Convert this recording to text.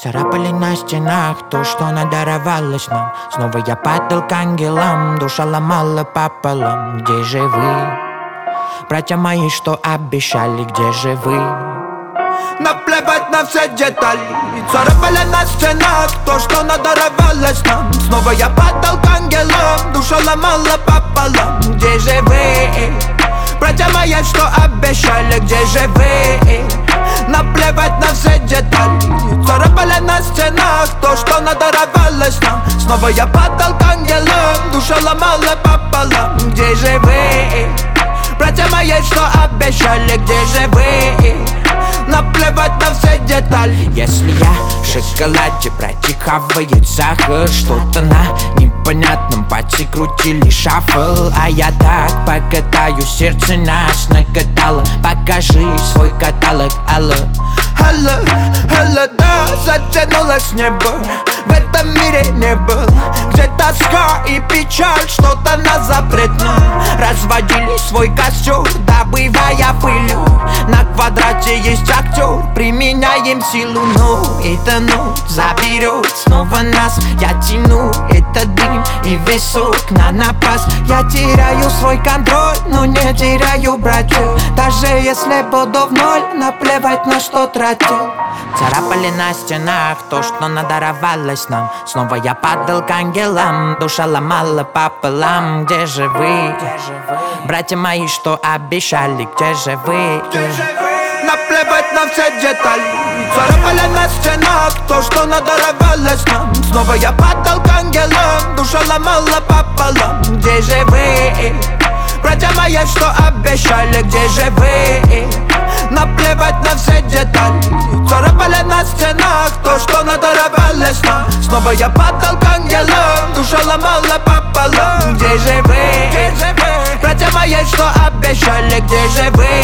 Царапали на стенах то, что надаровалось нам. Снова я падал к ангелам, душа ломала пополам. Где же вы, братья мои, что обещали, где же вы? Наплевать на все детали, царапали на стенах то, что надаровалось нам. Снова я падал к ангелам, душа ломала пополам. Где же вы, братья мои, что обещали, где же вы? Наплевать на все детали, царапали на стенах то, что надаровалось нам. Снова я падал к ангелам, душа ломала пополам. Где же вы, братья мои, что обещали, где же вы? Наплевать на все детали. Если я в шоколаде, братья хавает сахар, что-то на непонятном пальце крутили шафл. А я так покатаю, сердце нас накатало. Покажи свой каталог, алло. Алло, алло, да, затянулось небо. В этом мире не был, где тоска и печаль, что-то нас запретно. Разводили свой костер, добывая пыль. На квадрате есть актер, применяем силу. Ну, это заберет снова нас. Я тяну этот дым и весь окна на пас. Я теряю свой контроль, но не теряю братьев. Даже если буду в ноль, наплевать на что тратил. Царапали на стенах то, что надаровалось нам. Снова я падал к ангелам, душа ломала пополам. Где же вы, братья мои, что обещали, где же вы? Наплевать на все детали, царапали на стенах то, что надаровалось нам. Снова я падал к ангелам, душа ломала пополам. Где же вы, братья мои, что обещали, где же вы? Наплевать на все детали, царапали на стенах то, что надаровалось нам. Снова я падал к ангелам, душа ломала пополам. Где же вы, братья мои, что обещали, где же вы?